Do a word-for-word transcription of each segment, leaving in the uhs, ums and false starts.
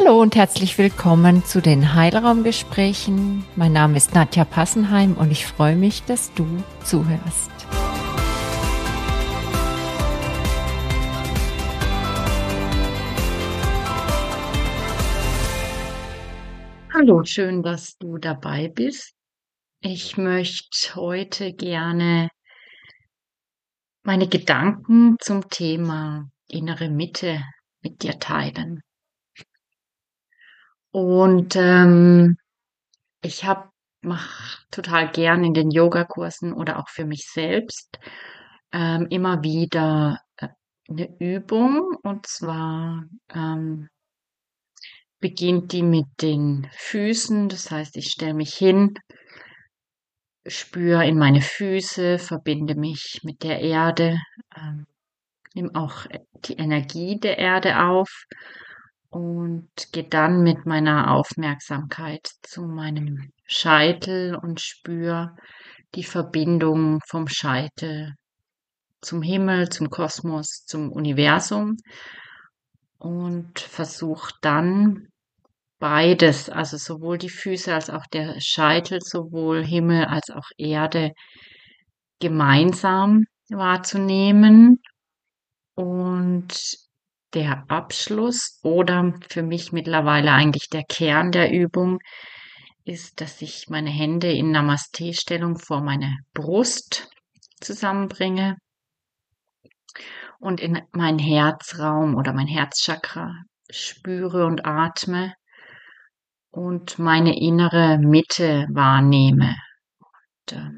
Hallo und herzlich willkommen zu den Heilraumgesprächen. Mein Name ist Nadja Passenheim und ich freue mich, dass du zuhörst. Hallo, schön, dass du dabei bist. Ich möchte heute gerne meine Gedanken zum Thema innere Mitte mit dir teilen. Und ähm, ich habe mache total gern in den Yogakursen oder auch für mich selbst ähm, immer wieder äh, 'ne Übung. Und zwar ähm, beginnt die mit den Füßen. Das heißt, ich stelle mich hin, spüre in meine Füße, verbinde mich mit der Erde, ähm, nehme auch äh, die Energie der Erde auf und gehe dann mit meiner Aufmerksamkeit zu meinem Scheitel und spüre die Verbindung vom Scheitel zum Himmel, zum Kosmos, zum Universum und versuche dann beides, also sowohl die Füße als auch der Scheitel, sowohl Himmel als auch Erde gemeinsam wahrzunehmen. Und der Abschluss oder für mich mittlerweile eigentlich der Kern der Übung ist, dass ich meine Hände in Namaste-Stellung vor meine Brust zusammenbringe und in meinen Herzraum oder mein Herzchakra spüre und atme und meine innere Mitte wahrnehme. Und, ähm,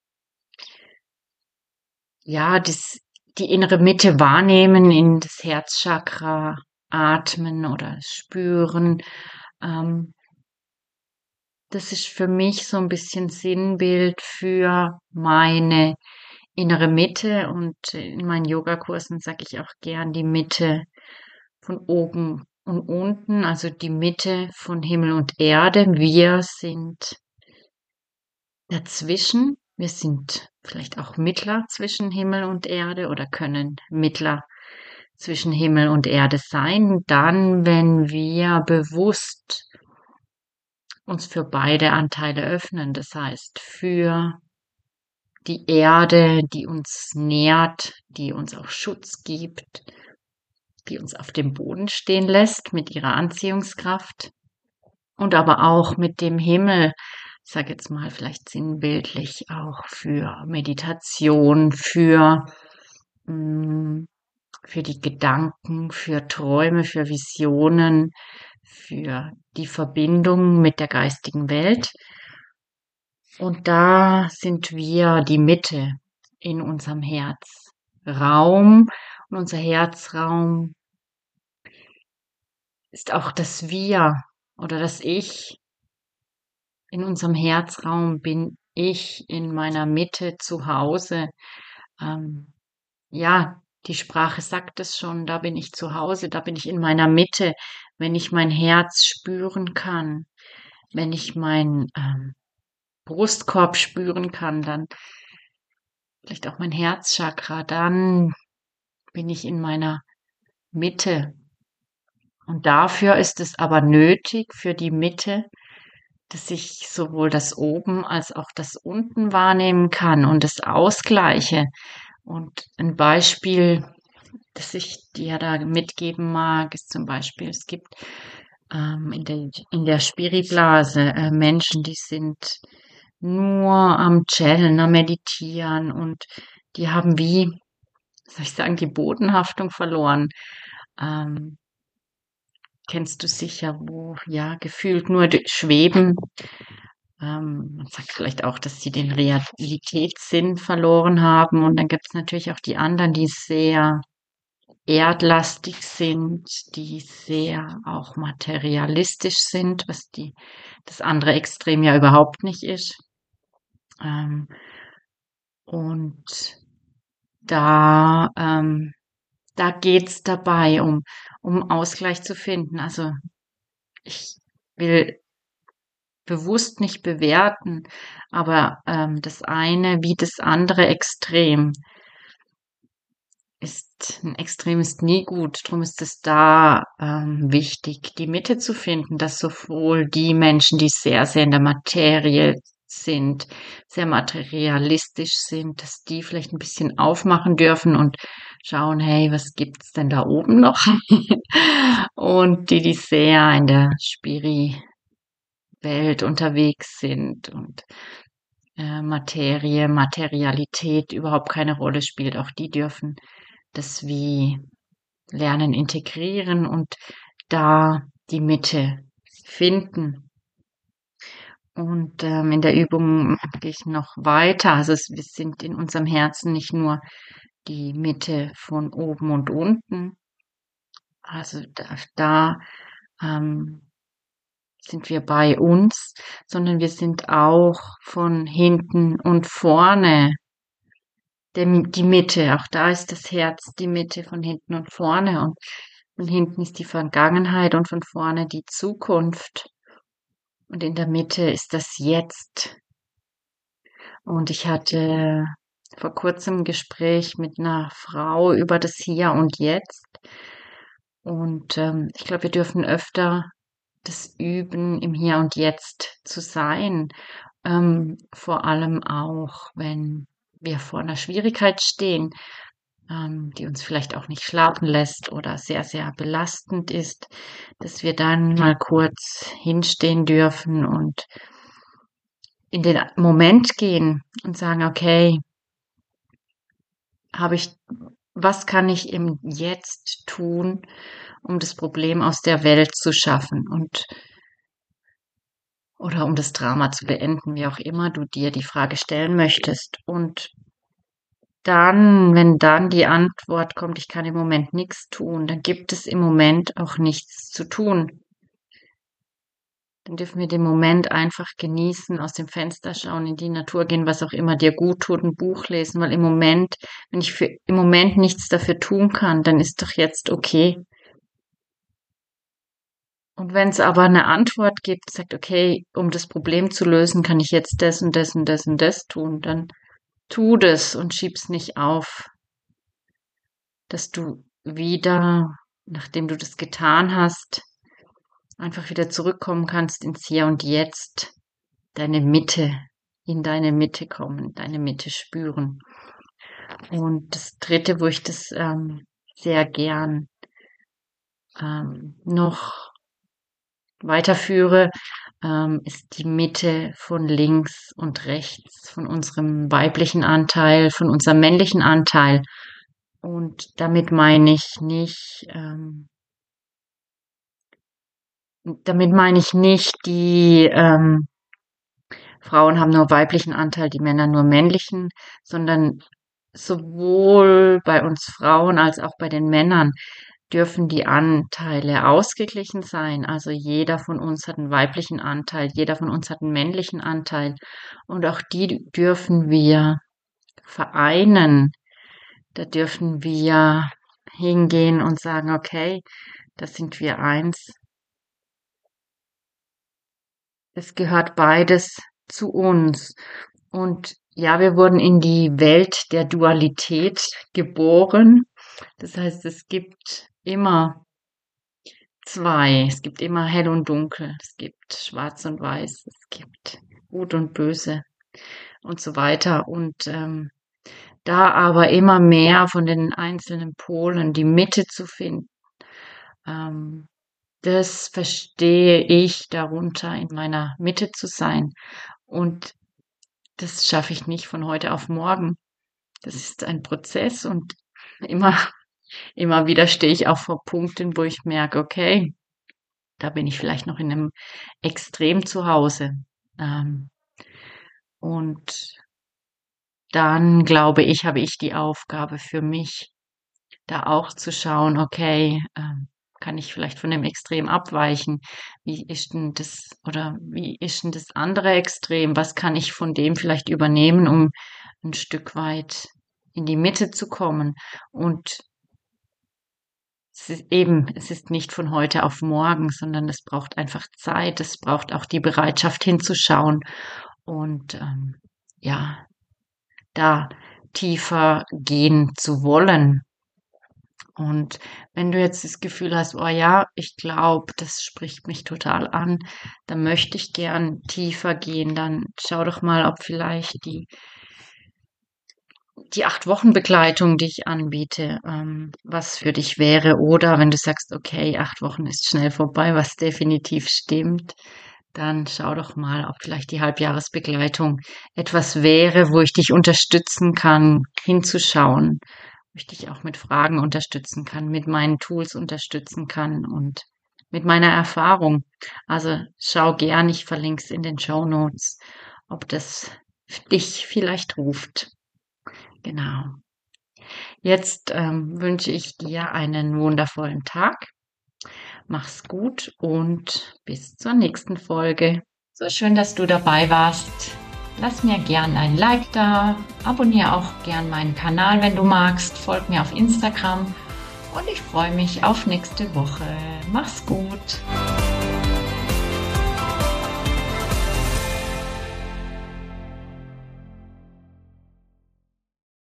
ja, das, die innere Mitte wahrnehmen, in das Herzchakra atmen oder spüren. Ähm, das ist für mich so ein bisschen Sinnbild für meine innere Mitte und in meinen Yogakursen sage ich auch gern die Mitte von oben und unten, also die Mitte von Himmel und Erde. Wir sind dazwischen. Wir sind vielleicht auch Mittler zwischen Himmel und Erde oder können Mittler zwischen Himmel und Erde sein. Dann, wenn wir bewusst uns für beide Anteile öffnen, das heißt für die Erde, die uns nährt, die uns auch Schutz gibt, die uns auf dem Boden stehen lässt mit ihrer Anziehungskraft und aber auch mit dem Himmel, ich sage jetzt mal vielleicht sinnbildlich auch für Meditation, für mm, für die Gedanken, für Träume, für Visionen, für die Verbindung mit der geistigen Welt. Und da sind wir die Mitte in unserem Herzraum. Und unser Herzraum ist auch das Wir oder das Ich. In unserem Herzraum bin ich in meiner Mitte zu Hause. Ähm, ja, die Sprache sagt es schon, da bin ich zu Hause, da bin ich in meiner Mitte, wenn ich mein Herz spüren kann, wenn ich meinen ähm, Brustkorb spüren kann, dann vielleicht auch mein Herzchakra, dann bin ich in meiner Mitte. Und dafür ist es aber nötig, für die Mitte, dass ich sowohl das Oben als auch das Unten wahrnehmen kann und das ausgleiche. Und ein Beispiel, das ich dir da mitgeben mag, ist zum Beispiel, es gibt ähm, in der, in der Spiriblase äh, Menschen, die sind nur am Chillen, am Meditieren und die haben wie, soll ich sagen, die Bodenhaftung verloren. Ähm, kennst du sicher, wo ja gefühlt nur d- schweben. Ähm, man sagt vielleicht auch, dass sie den Realitätssinn verloren haben. Und dann gibt es natürlich auch die anderen, die sehr erdlastig sind, die sehr auch materialistisch sind, was die das andere Extrem ja überhaupt nicht ist. Ähm, und da ähm, da geht's dabei um um Ausgleich zu finden. Also ich will bewusst nicht bewerten, aber ähm, das eine wie das andere Extrem ist ist 'n Extrem ist nie gut. Drum ist es da, ähm, wichtig, die Mitte zu finden, dass sowohl die Menschen, die sehr, sehr in der Materie sind, sehr materialistisch sind, dass die vielleicht 'n bisschen aufmachen dürfen und schauen: „Hey, was gibt's denn da oben noch?“ Und die, die sehr in der Spiri-Welt unterwegs sind und, äh, Materie, Materialität überhaupt keine Rolle spielt, auch die dürfen das wie lernen integrieren und da die Mitte finden. Und, ähm, in der Übung gehe ich noch weiter. Also, es wir sind in unserem Herzen nicht nur die Mitte von oben und unten. Also, da da, ähm, sind wir bei uns, sondern wir sind auch von hinten und vorne dem die Mitte. Auch da ist das Herz die Mitte von hinten und vorne und von hinten ist die Vergangenheit und von vorne die Zukunft. Und in der Mitte ist das Jetzt. Und ich hatte vor Kurzem 'n Gespräch mit 'ner Frau über das Hier und Jetzt. Und, ähm, ich glaube, wir dürfen öfter das üben, im Hier und Jetzt zu sein. Ähm, vor allem auch, wenn wir vor 'ner Schwierigkeit stehen, ähm, die uns vielleicht auch nicht schlafen lässt oder sehr, sehr belastend ist, dass wir dann mal kurz hinstehen dürfen und in den Moment gehen und sagen: „Okay“ „habe ich was kann ich im Jetzt tun, um das Problem aus der Welt zu schaffen und“ oder um das Drama zu beenden, wie auch immer du dir die Frage stellen möchtest. Und dann wenn dann die Antwort kommt: „Ich kann im Moment nix tun“, dann gibt es im Moment auch nichts zu tun. Dann dürfen wir den Moment einfach genießen, aus dem Fenster schauen, in die Natur gehen, was auch immer dir gut tut, 'n Buch lesen, weil im Moment wenn ich für im Moment nichts dafür tun kann, dann ist doch jetzt okay. Und wenn's aber 'ne Antwort gibt, sagt: „Okay, um das Problem zu lösen, kann ich jetzt das und das und das und das tun“, dann tu das und schieb's nicht auf. Dass du wieder, nachdem du das getan hast, einfach wieder zurückkommen kannst ins Hier und Jetzt, deine Mitte in deine Mitte kommen, deine Mitte spüren. Und das Dritte, wo ich das, ähm, sehr gern ähm, noch weiterführe, ähm, ist die Mitte von links und rechts, von unserem weiblichen Anteil, von unserem männlichen Anteil. Und damit meine ich nicht, ähm damit meine ich nicht die, ähm Frauen haben nur weiblichen Anteil, die Männer nur männlichen, sondern sowohl bei uns Frauen als auch bei den Männern dürfen die Anteile ausgeglichen sein. Also, jeder von uns hat 'n weiblichen Anteil, jeder von uns hat 'n männlichen Anteil und auch die dürfen wir vereinen. Da dürfen wir hingehen und sagen: „Okay, da sind wir eins.“ Es gehört beides zu uns. Und ja, wir wurden in die Welt der Dualität geboren. Das heißt, es gibt immer zwei. Es gibt immer hell und dunkel. Es gibt schwarz und weiß. Es gibt gut und böse und so weiter. Und, ähm, da aber immer mehr von den einzelnen Polen die Mitte zu finden, ähm, das verstehe ich darunter, in meiner Mitte zu sein. Und das schaffe ich nicht von heute auf morgen. Das ist ein Prozess und immer immer wieder stehe ich auch vor Punkten, wo ich merke: „Okay, da bin ich vielleicht noch in 'nem Extrem zu Hause.“ Ähm und dann glaube ich, habe ich die Aufgabe für mich, da auch zu schauen: „Okay, ähm, kann ich vielleicht von dem Extrem abweichen? Wie ist 'n das oder wie ist 'n das andere Extrem? Was kann ich von dem vielleicht übernehmen, um 'n Stück weit in die Mitte zu kommen?“ Und es ist eben es ist nicht von heute auf morgen, sondern es braucht einfach Zeit. Es braucht auch die Bereitschaft hinzuschauen und, ähm, ja, da tiefer gehen zu wollen. Und wenn du jetzt das Gefühl hast, oh ja, ich glaube, das spricht mich total an, dann möchte ich gern tiefer gehen, dann schau doch mal, ob vielleicht die die acht Wochen Begleitung, die ich anbiete, ähm, was für dich wäre. Oder wenn du sagst, okay, acht Wochen ist schnell vorbei, was definitiv stimmt, dann schau doch mal, ob vielleicht die Halbjahresbegleitung etwas wäre, wo ich dich unterstützen kann, hinzuschauen, wo ich dich auch mit Fragen unterstützen kann, mit meinen Tools unterstützen kann und mit meiner Erfahrung. Also schau gern, ich verlinke es in den Show Notes, ob das dich vielleicht ruft. Genau. Jetzt ähm, wünsche ich dir einen wundervollen Tag. Mach's gut und bis zur nächsten Folge. So schön, dass du dabei warst. Lass mir gern ein Like da, abonniere auch gern meinen Kanal, wenn du magst, folg mir auf Instagram und ich freue mich auf nächste Woche. Mach's gut.